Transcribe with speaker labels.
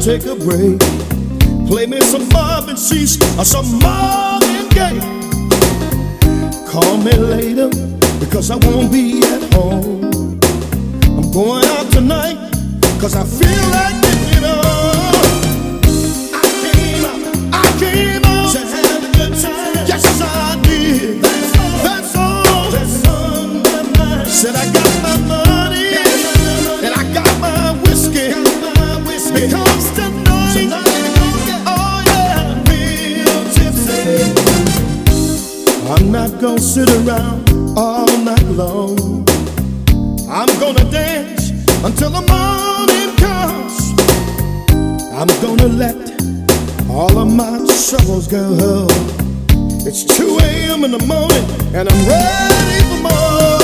Speaker 1: take a break. Play me some Marvin Cease or some Marvin Gaye. Call me later because I won't be at home. I'm going out tonight cause I feel like getting on. I came out to have a good time. Yes, I did. That's all. Said I got my money and I got my whiskey. Because tonight, oh yeah, real tipsy. I'm not gonna sit around all night long. I'm gonna dance until the morning comes. I'm gonna let all of my troubles go. It's 2 a.m. in the morning and I'm ready for more.